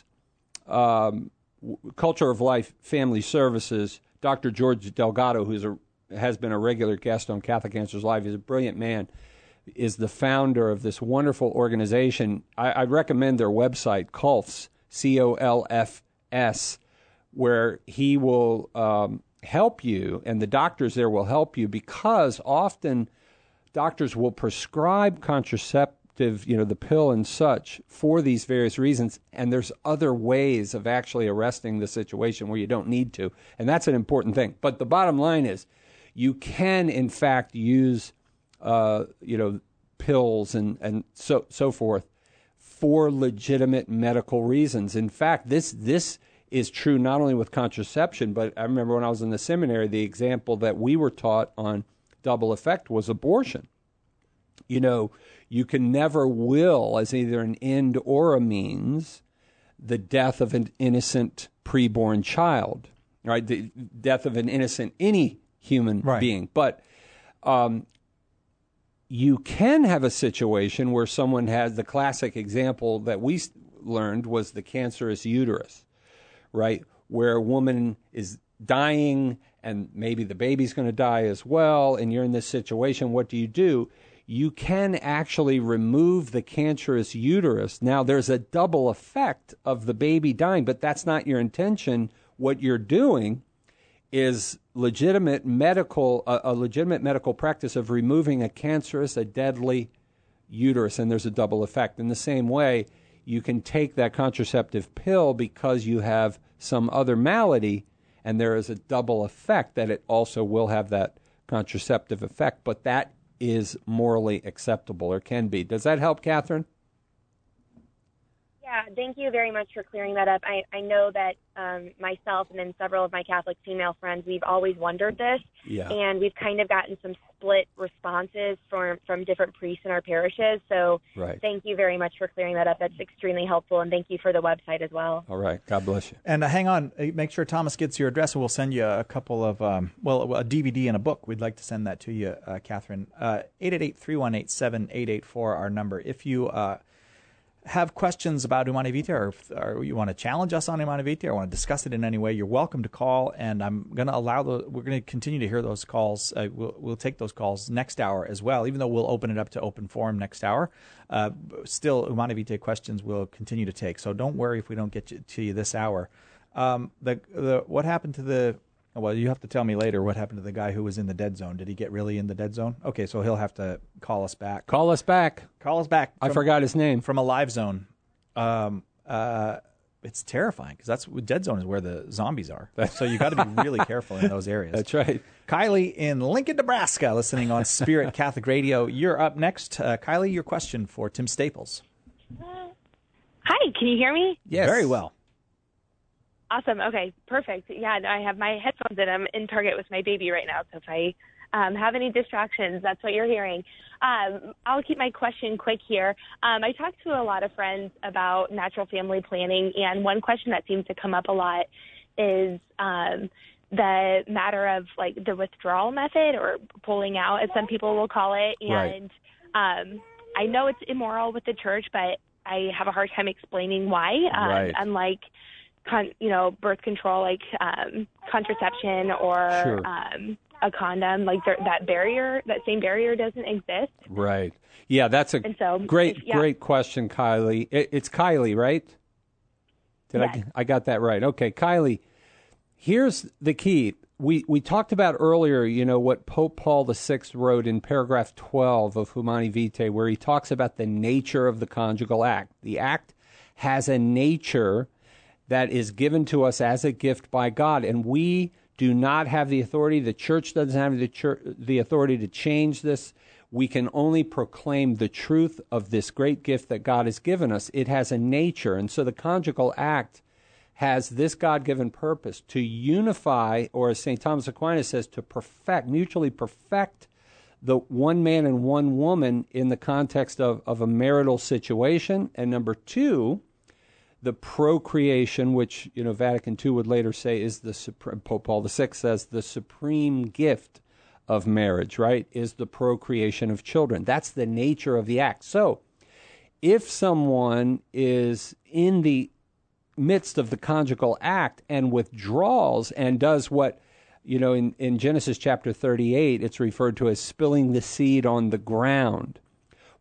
um, Culture of Life Family Services. Doctor George Delgado, who's a has been a regular guest on Catholic Answers Live, is a brilliant man, is the founder of this wonderful organization. I, I recommend their website, Colfs, C O L F S, where he will um, help you, and the doctors there will help you, because often doctors will prescribe contraceptive, you know, the pill and such, for these various reasons, and there's other ways of actually arresting the situation where you don't need to, and that's an important thing. But the bottom line is, you can, in fact, use, uh, you know, pills and, and so so forth for legitimate medical reasons. In fact, this this is true not only with contraception, but I remember when I was in the seminary, the example that we were taught on double effect was abortion. You know, you can never will, as either an end or a means, the death of an innocent preborn child, right? The death of an innocent any human right. being. But um, you can have a situation where someone has, the classic example that we learned was the cancerous uterus, right? Where a woman is dying and maybe the baby's going to die as well, and you're in this situation. What do you do? You can actually remove the cancerous uterus. Now, there's a double effect of the baby dying, but that's not your intention. What you're doing is legitimate medical, a, a legitimate medical practice of removing a cancerous, a deadly uterus, and there's a double effect. In the same way, you can take that contraceptive pill because you have some other malady, and there is a double effect that it also will have that contraceptive effect, but that is morally acceptable, or can be. Does that help, Catherine? Yeah, thank you very much for clearing that up. I, I know that um, myself and then several of my Catholic female friends, we've always wondered this, yeah. and we've kind of gotten some split responses from, from different priests in our parishes. So right. thank you very much for clearing that up. That's extremely helpful, and thank you for the website as well. All right. God bless you. And uh, hang on. Make sure Thomas gets your address, and we'll send you a couple of, um, well, a D V D and a book. We'd like to send that to you, uh, Catherine. Uh, eight eight eight, three one eight, seven eight eight four, our number. If you... Uh, have questions about Humanae Vitae, or, or you want to challenge us on Humanae Vitae, or want to discuss it in any way, you're welcome to call, and I'm going to allow the, we're going to continue to hear those calls. Uh, we'll, we'll take those calls next hour as well, even though we'll open it up to open forum next hour. Uh, still, Humanae Vitae questions we'll continue to take, so don't worry if we don't get you, to you this hour. Um, the the what happened to the, well, you have to tell me later what happened to the guy who was in the dead zone. Did he get really in the dead zone? Okay, so he'll have to call us back. Call us back. Call us back. From, I forgot his name. From a live zone. Um, uh, it's terrifying because that's dead zone is where the zombies are. So you got to be really careful in those areas. That's right. Kylie in Lincoln, Nebraska, listening on Spirit Catholic Radio. You're up next. Uh, Kylie, your question for Tim Staples. Hi, can you hear me? Yes. Very well. Awesome. Okay, perfect. Yeah, I have my headphones in. I'm in Target with my baby right now, so if I um, have any distractions, that's what you're hearing. Um, I'll keep my question quick here. Um, I talked to a lot of friends about natural family planning, and one question that seems to come up a lot is um, the matter of like the withdrawal method, or pulling out, as some people will call it. And right. um, I know it's immoral with the church, but I have a hard time explaining why. Um, right. Unlike Con, you know, birth control, like um, contraception or sure. um, a condom, like there, that barrier, that same barrier doesn't exist. Right. Yeah, that's a so, great, yeah. great question, Kylie. It, it's Kylie, right? Did yes. I? I got that right. Okay, Kylie. Here's the key. We we talked about earlier, you know, what Pope Paul the Sixth wrote in paragraph twelve of Humanae Vitae, where he talks about the nature of the conjugal act. The act has a nature that is given to us as a gift by God, and we do not have the authority. The church doesn't have the, church, the authority to change this. We can only proclaim the truth of this great gift that God has given us. It has a nature, and so the conjugal act has this God-given purpose to unify, or as Saint Thomas Aquinas says, to perfect, mutually perfect the one man and one woman in the context of, of a marital situation, and number two, the procreation, which, you know, Vatican Two would later say is the supreme, Pope Paul the Sixth says the supreme gift of marriage, right, is the procreation of children. That's the nature of the act. So if someone is in the midst of the conjugal act and withdraws and does what, you know, in, in Genesis chapter thirty-eight, it's referred to as spilling the seed on the ground,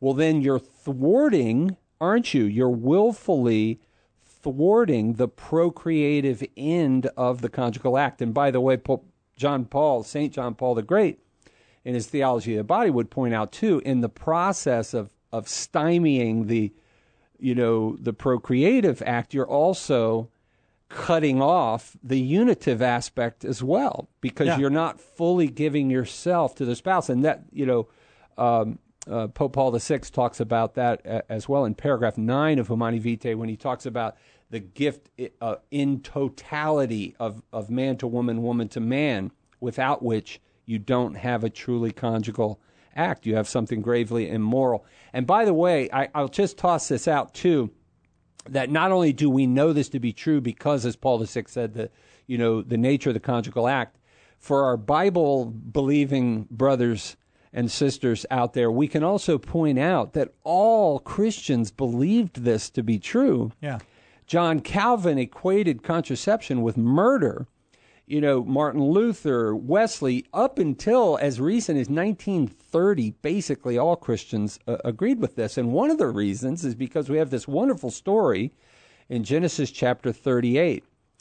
well, then you're thwarting, aren't you? You're willfully thwarting the procreative end of the conjugal act. And by the way, Pope John Paul, Saint John Paul the Great, in his Theology of the Body, would point out too, in the process of of stymieing the, you know, the procreative act, you're also cutting off the unitive aspect as well, because yeah. you're not fully giving yourself to the spouse. And that, you know, um, uh, Pope Paul the Sixth talks about that uh, as well in paragraph nine of Humani Vitae, when he talks about the gift uh, in totality of, of man to woman, woman to man, without which you don't have a truly conjugal act. You have something gravely immoral. And by the way, I, I'll just toss this out too, that not only do we know this to be true because, as Paul the Sixth said, the, you know, the nature of the conjugal act, for our Bible-believing brothers and sisters out there, we can also point out that all Christians believed this to be true. Yeah. John Calvin equated contraception with murder. You know, Martin Luther, Wesley, up until as recent as nineteen thirty, basically all Christians uh, agreed with this. And one of the reasons is because we have this wonderful story in Genesis chapter thirty-eight.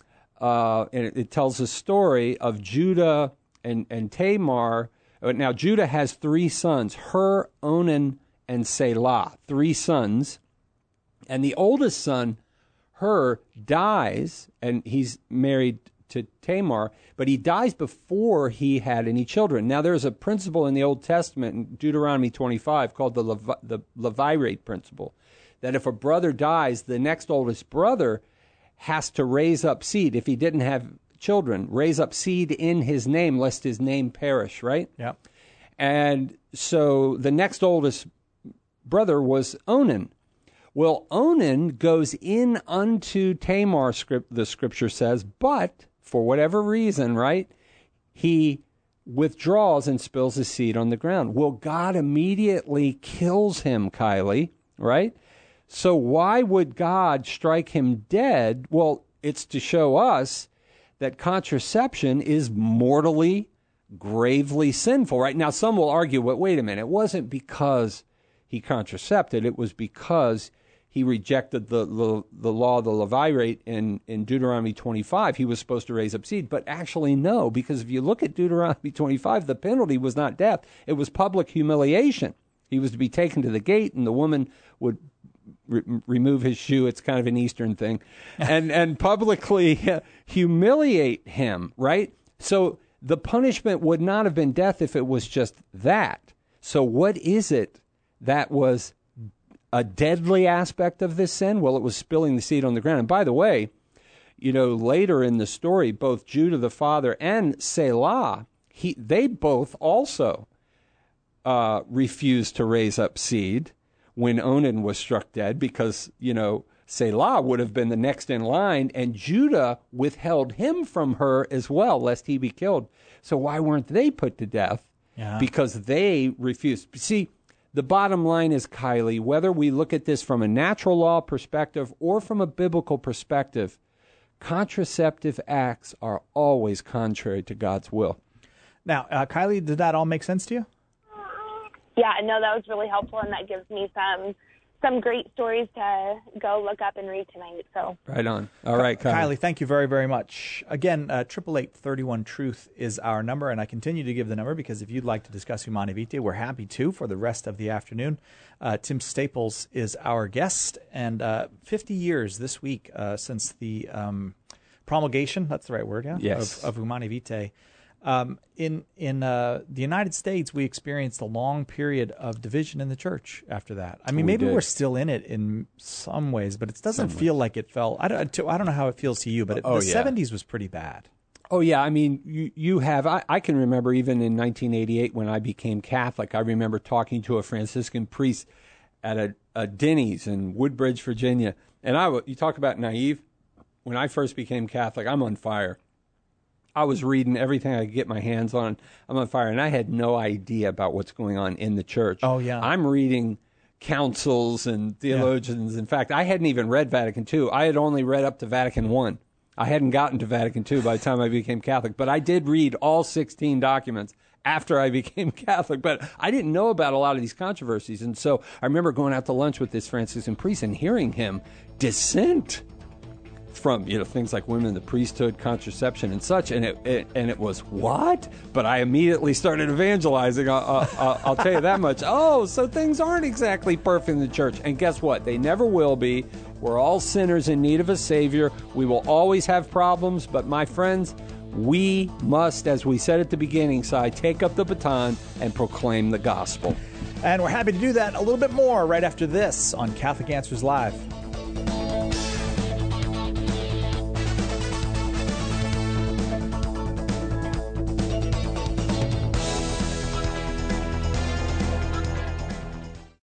Uh, and it, it tells the story of Judah and, and Tamar. Now, Judah has three sons, Hur, Onan, and Selah, three sons. And the oldest son, Hur, dies, and he's married to Tamar, but he dies before he had any children. Now, there's a principle in the Old Testament, in Deuteronomy twenty-five, called the, Levi, the Levirate principle, that if a brother dies, the next oldest brother has to raise up seed. If he didn't have children, raise up seed in his name, lest his name perish, right? Yeah. And so the next oldest brother was Onan. Well, Onan goes in unto Tamar, script, the scripture says, but for whatever reason, right, he withdraws and spills his seed on the ground. Well, God immediately kills him, Kylie, right? So why would God strike him dead? Well, it's to show us that contraception is mortally, gravely sinful, right? Now, some will argue, but wait a minute, it wasn't because he contracepted, it was because he rejected the, the the law of the Levirate in, in Deuteronomy twenty-five. He was supposed to raise up seed, but actually no, because if you look at Deuteronomy twenty-five, the penalty was not death. It was public humiliation. He was to be taken to the gate, and the woman would re- remove his shoe. It's kind of an Eastern thing. and, and publicly humiliate him, right? So the punishment would not have been death if it was just that. So what is it that was a deadly aspect of this sin? Well, it was spilling the seed on the ground. And by the way, you know, later in the story, both Judah the father and Selah, he, they both also uh, refused to raise up seed when Onan was struck dead, because, you know, Selah would have been the next in line, and Judah withheld him from her as well, lest he be killed. So why weren't they put to death? Yeah. Because they refused. See, the bottom line is, Kylie, whether we look at this from a natural law perspective or from a biblical perspective, contraceptive acts are always contrary to God's will. Now, uh, Kylie, did that all make sense to you? Yeah, no, that was really helpful, and that gives me some some great stories to go look up and read tonight. So right on. All right, Kylie. Kylie, thank you very, very much. Again, triple eight thirty-one truth is our number, and I continue to give the number because if you'd like to discuss Humani Vitae, we're happy to for the rest of the afternoon. Uh, Tim Staples is our guest, and uh, fifty years this week uh, since the um, promulgation, that's the right word, yeah? Yes. Of, of Humani Vitae. Um, in in uh, the United States, we experienced a long period of division in the church after that. I mean, We maybe did. we're still in it in some ways, but it doesn't Some feel like it felt. I don't. I don't know how it feels to you, but it, Oh, the yeah. seventies was pretty bad. Oh, yeah. I mean, you, you have, I, I can remember even in nineteen eighty-eight when I became Catholic, I remember talking to a Franciscan priest at a, a Denny's in Woodbridge, Virginia. And I, w- you talk about naive. When I first became Catholic, I'm on fire. I was reading everything I could get my hands on. I'm on fire. And I had no idea about what's going on in the church. Oh, yeah. I'm reading councils and theologians. In fact, I hadn't even read Vatican Two. I had only read up to Vatican One. I hadn't gotten to Vatican Two by the time I became Catholic. But I did read all sixteen documents after I became Catholic, but I didn't know about a lot of these controversies. And so I remember going out to lunch with this Franciscan priest and hearing him dissent from, you know, things like women in the priesthood, contraception, and such, and it, it and it was what? But I immediately started evangelizing. I'll, I'll, I'll tell you that much. Oh, so things aren't exactly perfect in the church, and guess what? They never will be. We're all sinners in need of a Savior. We will always have problems, but my friends, we must, as we said at the beginning, Si, take up the baton and proclaim the gospel. And we're happy to do that a little bit more right after this on Catholic Answers Live.